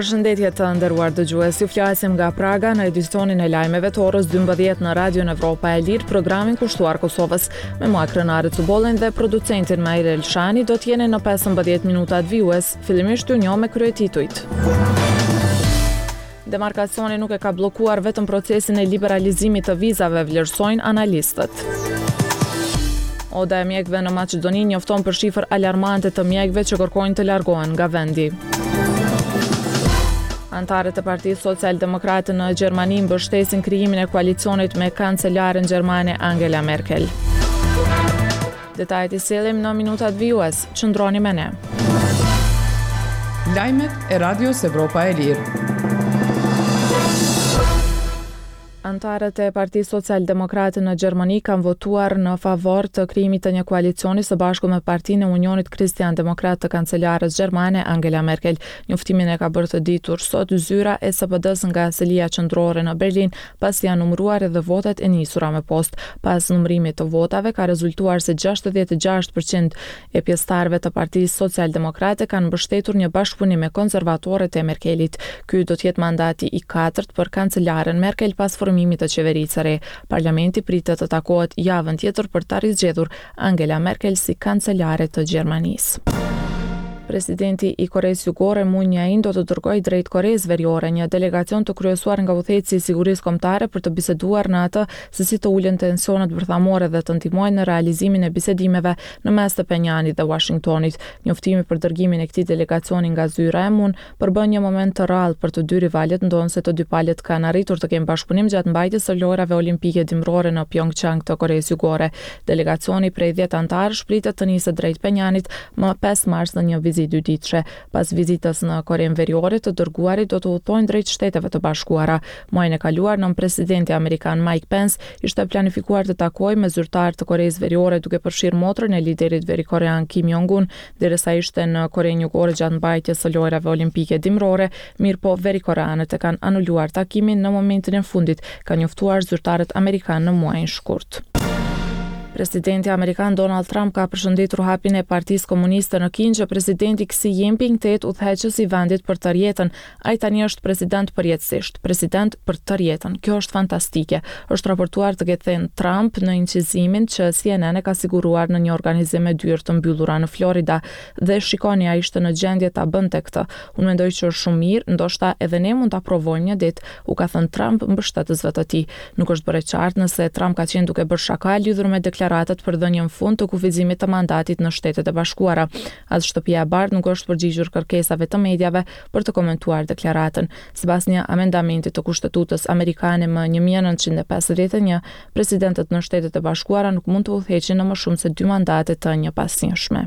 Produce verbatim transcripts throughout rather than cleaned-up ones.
Përshëndetje të nderuar dëgjues, ju flasim nga Praga në edicionin e lajmeve të orës dymbëdhjetë në Radion Evropa e Lirë, programin kushtuar Kosovës. Me mua Krenare Cubolin dhe producentin Maire Elshani do t'jeni në pesëmbëdhjetë minutat vijues. Fillimisht ju njoh me kryetitujt. Demarkacioni nuk e ka bllokuar vetëm procesin e liberalizimit të vizave, vlerësojnë analistët. Oda e mjekëve në Maqedoni njofton për shifër alarmante të mjekëve që kërkojnë të largohen nga vendi. Antarët e Partisë Social-Demokrate në Gjermani mbështesin krijimin e koalicionit me kancelaren gjermane Angela Merkel. Detajet i sillim në minutat vijues. Qëndroni me ne. Lajmet e Radios Evropa e Lirë. Antarët e Partisë Social-Demokrate në Gjermani kanë votuar në favor të krijimit të një koalicioni së bashku me Partinë e Unionit Kristian-Demokrat të kancelares gjermane Angela Merkel. Njoftimin e ka bërë të ditur sot zyra e S P D-s nga selia qendrore në Berlin, pasi janë numëruar edhe votat e nisura me post. Pas numërimit të votave ka rezultuar se gjashtëdhjetë e gjashtë përqind e pjesëtarëve të Partisë Social-Demokrate kanë mbështetur një bashkëpunim me konservatorët e Merkelit. Ky do të jetë mandati i katërt për kancelaren Merkel pas formimit të qeverisë së re. Parlamenti pritet të takohet javën tjetër për ta rizgjedhur Angela Merkel si kancelare të Gjermanisë. Presidenti i Koreas Jugore Moon Jae-in do të dërgojë drejt Koreas Veriore një delegacion të kryesuar nga udhëheqësi i sigurisë kombëtare për të biseduar në atë se si të ulen tensionet bërthamore dhe të ndihmojnë në realizimin e bisedimeve në mes të Penjanit dhe Washingtonit. Njoftimi për dërgimin e këtij delegacioni nga zyra e Moon përbën një moment të rrallë për të dy rivalet, ndonse të dy palët kanë arritur të kenë bashkëpunim gjatë mbajtjes së lojrave olimpike dimrore në Pyeongchang të Koreas Jugore. Delegacioni prej dhjetë antarësh pritet të nisë drejt Penjanit më pesë mars në një vizitë dyditëshe. Pas vizitës në Korenë Veriore, të dërguarit do të udhtojnë drejt Shteteve të Bashkuara. Muajin e kaluar, nën presidenti amerikan Mike Pence ishte planifikuar të takojë me zyrtar të Koreas Veriore duke përfshirë motrën e liderit verikorean Kim Jong-un, derisa ishte në Korenë Jugore gjatë mbajtjes së lojrave olimpike dimrore, mirëpo verikoreanët e kanë anuluar takimin në momentin e fundit, ka njoftuar zyrtarët amerikanë në muajin shkurt. Presidenti amerikan Donald Trump ka përshëndetur hapjen e Partisë Komuniste në Kinë që presidenti Xi Jinping të jetë udhëheqës i vendit për të rjetën. Ai tani është president përjetësisht, president për të rjetën. Kjo është fantastike, është raportuar të ketë thënë Trump në incizimin që C N N e ka siguruar në një organizim me dyer të mbyllura në Florida. Dhe shikoni, ai ishte në gjendje ta bënte këtë. Unë mendoj që është shumë mirë, ndoshta edhe ne mund ta provojmë një ditë, u ka thënë Trump mbështetësve të tij. Nuk është bërë qartë nëse Trump ka qenë duke bërë shaka lidhur me deklaratat për dhënien fund të kufizimit të mandatit në Shtetet e Bashkuara. As Shtëpia e Bardhë nuk është përgjigjur kërkesave të mediave për të komentuar deklaratën. Sipas një amendamenti të Kushtetutës amerikane më një mijë e nëntëqind e pesëdhjetë e një, presidentët në Shtetet e Bashkuara nuk mund të udhëheqin në më shumë se dy mandate të njëpasnjëshme.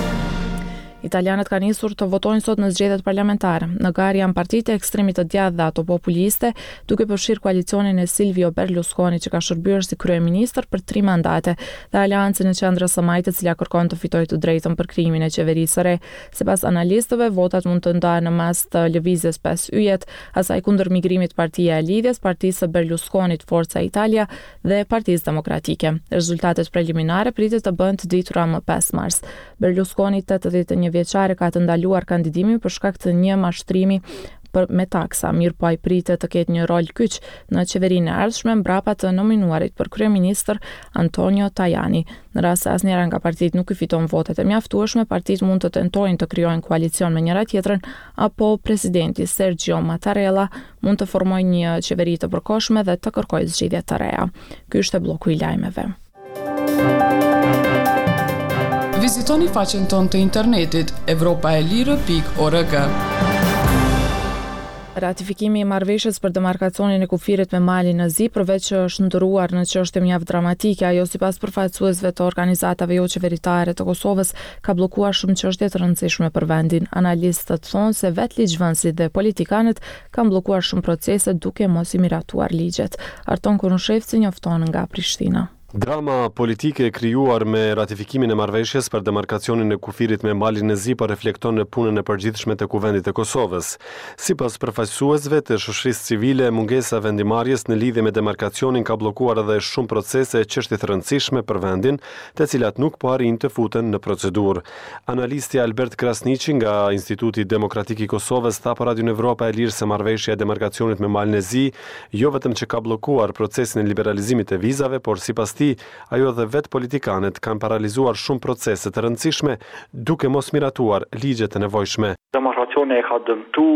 Italianët kanë nisur të votojnë sot në zgjedhjet parlamentare. Në garë janë partitë e ekstremit të djathtë dhe ato populiste, duke përfshirë koalicionin e Silvio Berlusconi që ka shërbyer si kryeministër për tri mandate, dhe aleancën e qendrës së majtë e cila kërkon të fitojë të drejtën për krijimin e qeverisë së re. Sipas analistëve, votat mund të ndahen në mes të lëvizjes pesë yjet, asaj kundër migrimit Partia e Lidhjes, Partisë së Berlusconit Forza Italia dhe Partisë Demokratike. Rezultatet preliminare pritet të bëhen të ditura më pesë mars. Berlusconi tetëdhjetë e një vjeçare ka të ndaluar kandidimin për shkak të një mashtrimi për me taksa, mirë po ai pritet të ketë një rol kyç në qeverinë e ardhshme mbrapa të nominuarit për kryeministër Antonio Tajani. Në rast se asnjëra nga partitë nuk i fiton votat e mjaftueshme, partitë mund të tentojnë të krijojnë koalicion me njëra tjetrën, apo presidenti Sergio Mattarella mund të formojë një qeveri të përkohshme dhe të kërkojë zgjedhje të reja. Ky është bloku i lajmeve. Vizitoni faqen tonë të internetit evropaelire pikë org. Ratifikimi i marrëveshjes për demarkacionin e kufirit me Malin në zi, përveç që është ndëruar në çështje mjaft dramatike, ajo sipas përfaqësuesve të organizatave jo qeveritare të Kosovës ka bllokuar shumë çështje të rëndësishme për vendin. Analistët thonë se vetë ligjvënësit dhe politikanët kanë bllokuar shumë procese duke mos i miratuar ligjet. Arton Kunushevci njofton nga Prishtina. Drama politike e krijuar me ratifikimin e marrëveshjes për demarkacionin e kufirit me Malin e Zi po reflekton në punën e përgjithshme të Kuvendit të Kosovës. Sipas përfaqësuesve të shoqërisë civile, mungesa e vendimarrjes në lidhje me demarkacionin ka bllokuar edhe shumë procese e çështje të rëndësishme për vendin, të cilat nuk po arrin të futen në procedurë. Analisti Albert Krasniqi nga Instituti Demokratik i Kosovës tha për Radio Evropa e Lirë se marrëveshja e demarkacionit me Malin e Zi jo vetëm që ka bllokuar procesin e liberalizimit të vizave, por sipas tij ajo dhe vetë politikanët kanë paralizuar shumë procese të rëndësishme duke mos miratuar ligjet e nevojshme. Demarkacioni e ka dëmtu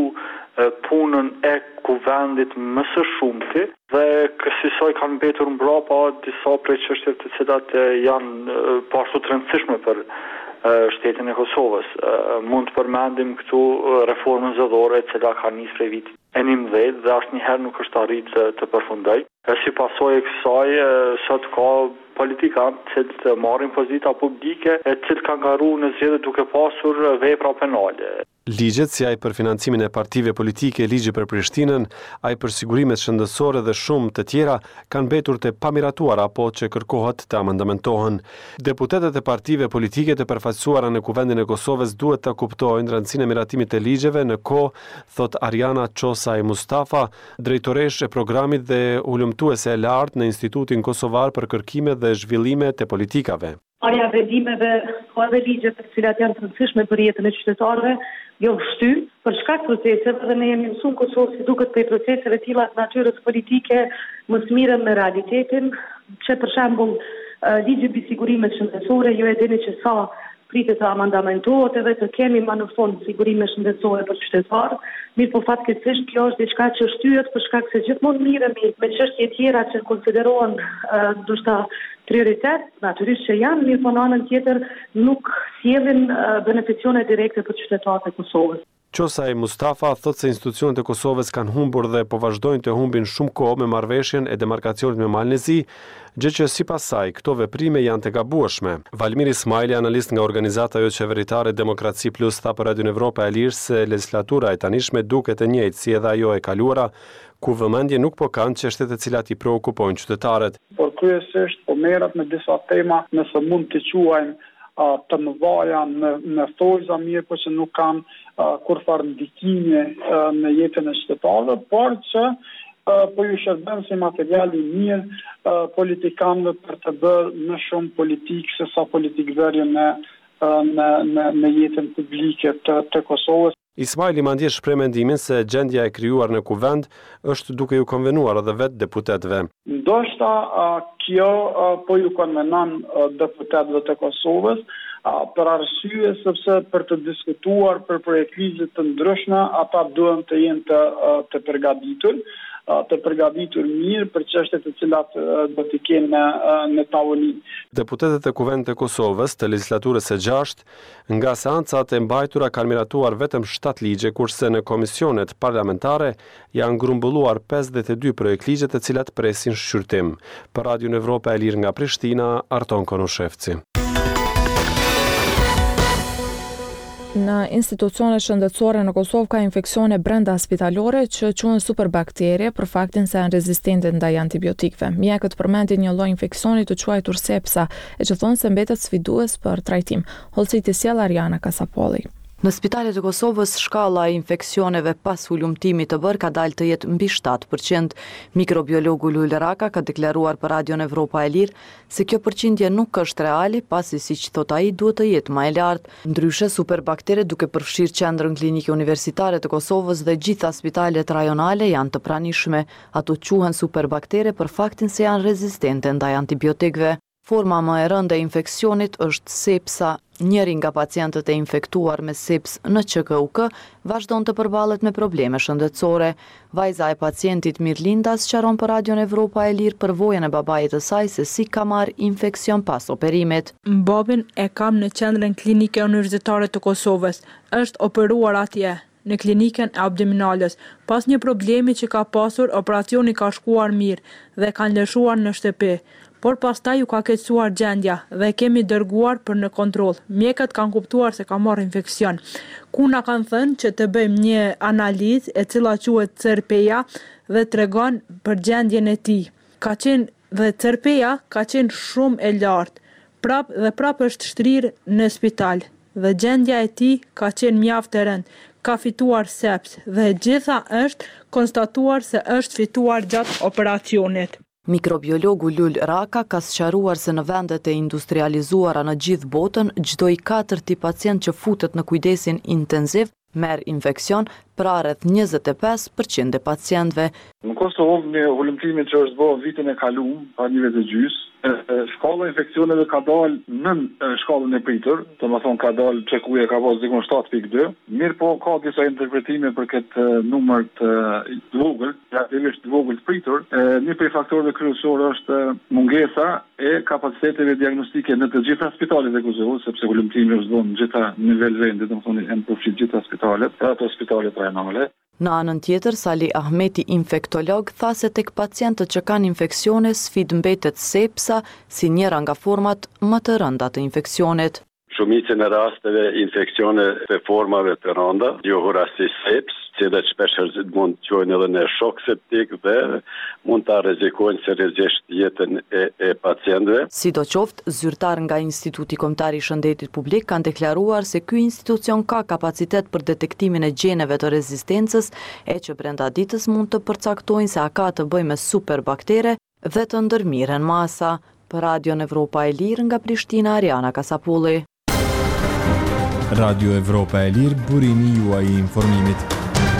punën e kuvendit më së shumti dhe kësaj kanë mbetur mbrapa disa prej çështjeve të cilat janë po ashtu të rëndësishme për shtetin e Kosovës. Mund të përmendim këtu reformën zgjedhore e cila ka nisur prej vitit e njëmbëdhjetë dhe asnjëherë nuk është arritur të përfundojë. Si pasojë e kësaj, sot ka politikanë që marrin pozita publike e cilët kanë garuar në zgjedhje duke pasur vepra penale. Ligjet si ai për financimin e partive politike, ligji për Prishtinën, ai për sigurimet shëndetësore dhe shumë të tjera kanë mbetur të pamiratuara apo që kërkohet të amendamentohen. Deputetët e partive politike të përfaqësuara në Kuvendin e Kosovës duhet ta kuptojnë rëndësinë e miratimit të ligjeve në kohë, thot Ariana Qosaj Mustafa, drejtoresh e programit dhe ulëmtuese e lartë në Institutin Kosovar për kërkime dhe zhvillime të politikave. Marrja vendimeve ka edhe ligje të cilat janë të rëndësishme për jetën e qytetarëve, jo shty, për shkak proceseve dhe ne jemi mësuar në Kosovë si duket për proceseve të tilla të natyrës politike, mos mirën me realitetin, që për shembull ligji mbi sigurimet shëndetësore, ju e dini që sa pritet të amendamentohet edhe të kemi më në fund sigurime shëndetësore për qytetarët, mirë po fatkeqësisht kjo është diçka që shtyhet për shkak se gjithmonë mirëmi me çështje tjera që konsiderohen ndoshta prioritet, natyrisht që janë, mirë po në anën tjetër nuk sjellin beneficione direkte për qytetarët e Kosovës. Qosaj Mustafa thot se institucionet e Kosovës kanë humbur dhe po vazhdojnë të humbin shumë kohë me marrëveshjen e demarkacionit me Malin e Zi, gjë që sipas saj këto veprime janë të gabueshme. Valmir Ismaili, analist nga organizata jo qeveritare Demokraci Plus, tha për Radio Evropa e Lirë se legislatura e tanishme duket e njëjtë si edhe ajo e kaluara, ku vëmendje nuk po kanë çështjet e cilat i preokupojnë qytetarët. Por kryesisht po merret me disa tema, nëse mund të quajmë të mëdha në, në thojza mirë, por që nuk kanë uh, kurfar ndikime uh, në jetën e qytetarëve, por që uh, po ju shërben si material i mirë uh, politikanëve për të bërë më shumë politikë se sa politikëvërje në, uh, në, në, në jetën publike të, të Kosovës. Ismaili mandje shpreh mendimin se gjendja e krijuar në kuvend është duke ju konvenuar edhe vetë deputetëve. Ndoshta uh, kjo uh, po ju konvenon uh, deputetëve të Kosovës uh, për arsye sepse për të diskutuar për projekte të ndryshme, ata duhen të jenë të, uh, të përgatitur. të përgatitur mirë për çështjet e cilat do t'i kenë në, në tavolinë. Deputetët e Kuvendit të Kosovës të legjislaturës së gjashtë, nga seancat e mbajtura kanë miratuar vetëm shtatë ligje, kurse në komisionet parlamentare janë grumbulluar pesëdhjetë e dy projekt ligje të cilat presin shqyrtim. Për Radio Evropa e Lirë nga Prishtina, Arton Konushevci. Në institucione shëndetësore në Kosovë ka infeksione brenda spitalore që quhen superbakterie për faktin se janë rezistente ndaj antibiotikëve. Mjekët përmendin një lloj infeksioni të quajtur sepsa, e që thonë se mbetet sfidues për trajtim. Holciti sjell Ariana Kasapolli. Në spitalet e Kosovës, shkalla e infeksioneve pas hulumtimit të bërë ka dalë të jetë mbi shtatë përqind. Mikrobiologu Lul Raka ka deklaruar për Radio Evropa e Lirë se kjo përqindje nuk është reali, pasi siç thot ai duhet të jetë më e lartë. Ndryshe, superbaktere duke përfshirë qendrën klinike universitare të Kosovës dhe gjitha spitalet rajonale janë të pranishme. Ato quhen superbaktere për faktin se janë rezistente ndaj antibiotikëve. Forma më e rëndë e infeksionit është sepsa. Njëri nga pacientët e infektuar me seps në Q K U K vazhdon të përballet me probleme shëndetësore. Vajza e pacientit Mirlinda sqaron për Radio Evropa e Lirë përvojën e babait të saj se si ka marrë infeksion pas operimit. Babin e kam në qendrën klinike universitare të Kosovës. Është operuar atje në klinikën e abdominales. Pas një problemi që ka pasur, operacioni ka shkuar mirë dhe kanë lëshuar në shtëpi. Por pastaj u ka keqësuar gjendja dhe kemi dërguar për në kontroll. Mjekët kanë kuptuar se ka marrë infeksion. Ku na kanë thënë që të bëjmë një analizë e cila quhet C R P-ja dhe tregon për gjendjen e tij. Ka qenë dhe C R P-ja ka qenë shumë e lartë, prap dhe prap është shtrirë në spital, dhe gjendja e tij ka qenë mjaft e rëndë, ka fituar sepse dhe gjitha është konstatuar se është fituar gjatë operacionit. Mikrobiologu Lul Raka ka sqaruar se në vendet e industrializuara në gjithë botën, çdo i katërti pacient që futet në kujdesin intensiv merr infeksion, pra rreth njëzet e pesë përqind e pacientëve. Në Kosovë me hulumtimin që është bërë vitin e kaluar, pa një vit e gjys, shkalla e infeksioneve ka dalë nën shkallën e pritur, do të thonë ka dalë çekuja ka pas dikon shtat pikë dy, mirë po ka disa interpretime për këtë numër të vogël, relativisht vogël të pritur. Një prej faktorëve kryesorë është mungesa e kapaciteteve diagnostike në të gjitha spitalet e Kosovës, sepse hulumtimi është bërë në gjitha nivel vendi, do të thonë janë përfshirë gjitha spitalet, pra ato spitalet rajonale. Në anën tjetër, Sali Ahmeti, infektolog, tha se tek pacientët që kanë infeksione, sfidë mbetet sepsa si njëra nga format më të rënda të infeksionit. Shumicën e rasteve infeksione të formave të rënda, njohura si seps, cilat shpesh mund të quhen edhe në shok septik dhe mund ta rrezikojnë seriozisht jetën e, e pacientëve. Sidoqoftë, zyrtar nga Instituti Kombëtar i Shëndetit Publik kanë deklaruar se ky institucion ka kapacitet për detektimin e gjeneve të rezistencës, e që brenda ditës mund të përcaktojnë se a ka të bëjë me superbaktere dhe të ndërmiren masa. Për Radion Evropa e Lirë nga Prishtina, Ariana Kasapulli. Radio Evropa e Lirë, burimi juaj i informimit.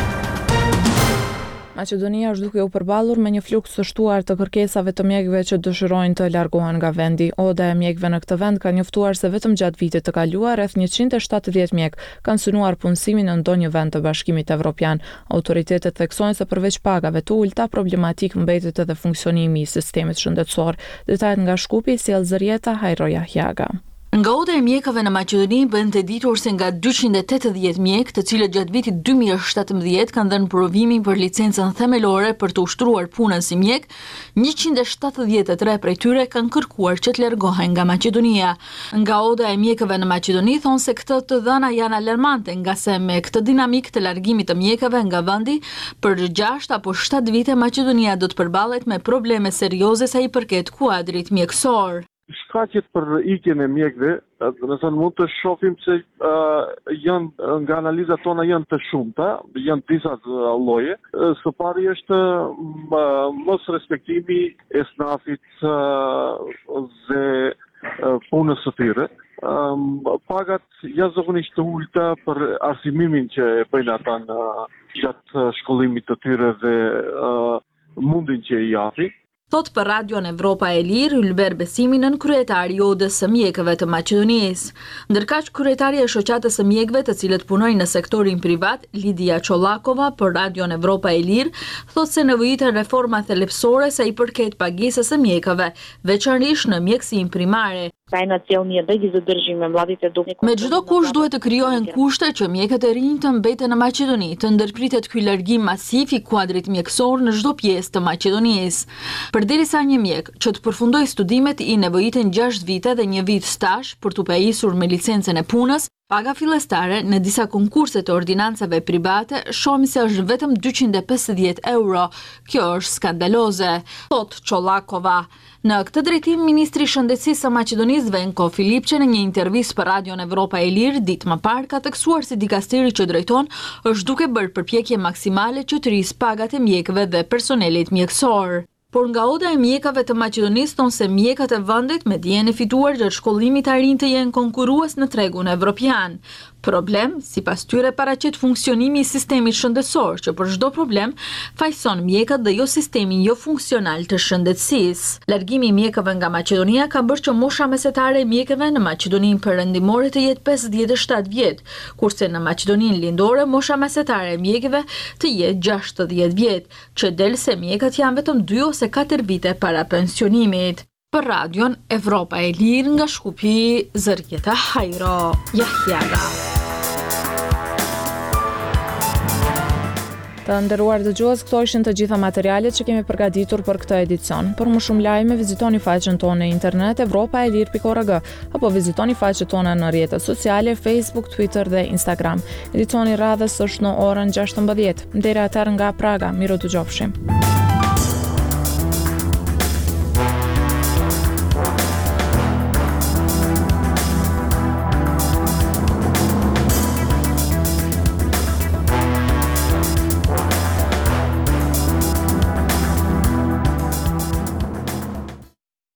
Maqedonia është duke u përballur me një fluks të shtuar të kërkesave të mjekëve që dëshirojnë të largohen nga vendi. Oda e mjekëve në këtë vend ka njoftuar se vetëm gjatë vitit të kaluar rreth njëqind e shtatëdhjetë mjekë kanë synuar punësimin në ndonjë vend të Bashkimit Evropian. Autoritetet theksojnë se përveç pagave të ulta, problematik mbetet edhe funksionimi i sistemit shëndetësor. Detajet nga Shkupi sjell Zërieta Hajroja Hjaga. Nga oda e mjekëve në Maqedoni bën të ditur se nga dyqind e tetëdhjetë mjekë, të cilët gjatë vitit dy mijë e shtatëmbëdhjetë kanë dhënë provimin për licencën themelore për të ushtruar punën si mjek, njëqind e shtatëdhjetë e tre prej tyre kanë kërkuar që të largohen nga Maqedonia. Nga oda e mjekëve në Maqedoni thonë se këtë të dhëna janë alarmante, nga se me këtë dinamik të largimit të mjekëve nga vendi, për gjashtë apo shtatë vite Maqedonia do të përballet me probleme serioze sa i përket kuadrit mjekësor. Shkaqet për ikjen e mjekëve, do të thënë mund të shohim se uh, janë nga analizat tona janë të shumta, janë disa lloje. Së pari është uh, mos respektimi e snafit uh, dhe uh, punës së tyre. Um, pagat jashtëzakonisht të ulta për arsimimin që e bëjnë ata në gjatë shkollimit të tyre dhe uh, mundin që i japin. Thot për Radion Evropa e Lirë, Ylber Besimi, nën kryetari i Odës së mjekëve të Maqedonisë. Ndërkaq kryetari e shoqatës së mjekëve të cilët punojnë në sektorin privat, Lidia Çollakova, për Radion Evropa e Lirë, thot se nevojiten reforma thelbësore sa i përket pagesës së mjekëve, veçanërisht në mjekësinë primare. Me çdo kusht duhet të krijohen kushte që mjekët e rinj të mbeten në Maqedoni, të ndërpritet ky largim masiv i kuadrit mjekësor në çdo pjesë të Maqedonisë. Përderisa një mjek që të përfundojë studimet i nevojiten gjashtë vite dhe një vit stazh për të pajisur me licencën e punës, paga fillestare në disa konkurse të ordinancave private shohim se është vetëm dyqind e pesëdhjetë euro. Kjo është skandaloze, thot Çollakova. Në këtë drejtim, Ministri i Shëndetësisë së Maqedonisë Venko Filipçe në një intervistë për Radion Evropa e Lirë ditë më parë ka theksuar se dikasteri që drejton është duke bërë përpjekje maksimale që të rrisë pagat e mjekëve dhe personelit mjekësor. Por nga oda e mjekave të Maqedonisë thonë se mjekat e vendit me dijen e fituar gjatë shkollimit të rinj të jenë konkurrues në tregun evropian. Problem, sipas tyre, paraqet funksionimi i sistemit shëndetësor, që për çdo problem fajson mjekët dhe jo sistemin jo funksional të shëndetësisë. Largimi i mjekëve nga Maqedonia ka bërë që mosha mesetare e mjekëve në Maqedoninë perëndimore të jetë pesëdhjetë e shtatë vjet, kurse në Maqedoninë lindore mosha mesetare e mjekëve të jetë gjashtëdhjetë vjet, që del se mjekët janë vetëm dy ose katër vite para pensionimit. Për Radion Evropa e Lirë nga Shkupi, Zërieta Hajro Jahjaga. Të nderuar dëgjues, këto ishin të gjitha materialet që kemi përgatitur për këtë edicion. Për më shumë lajme, vizitoni faqen tonë në internet evropa e lirë pikë org apo vizitoni faqet tona në rrjetet sociale, Facebook, Twitter dhe Instagram. Edicioni radhës është në orën gjashtëmbëdhjetë. Deri atëherë nga Praga, miru dëgjofshim.